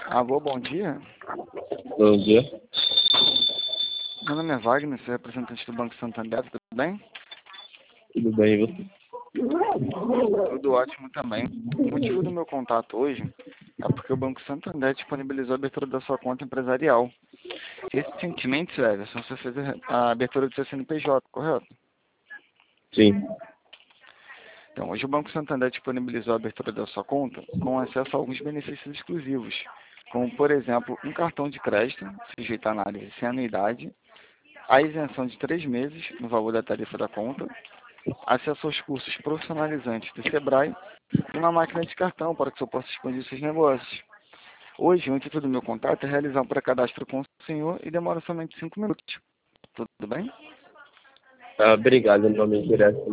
Alô, bom dia. Bom dia. Meu nome é Wagner, sou representante do Banco Santander, tudo bem? Tudo bem, e você? Tudo ótimo também. O motivo do meu contato hoje é porque o Banco Santander disponibilizou a abertura da sua conta empresarial. Recentemente, Everson, você fez a abertura do seu CNPJ, correto? Sim. Então, hoje o Banco Santander disponibilizou a abertura da sua conta com acesso a alguns benefícios exclusivos, como, por exemplo, um cartão de crédito, sujeito à análise sem anuidade, a isenção de 3 meses no valor da tarifa da conta, acesso aos cursos profissionalizantes do Sebrae e uma máquina de cartão para que o senhor possa expandir seus negócios. Hoje, o intuito do meu contato é realizar um pré-cadastro com o senhor e demora somente 5 minutos. Tudo bem? Obrigado, meu nome é direto.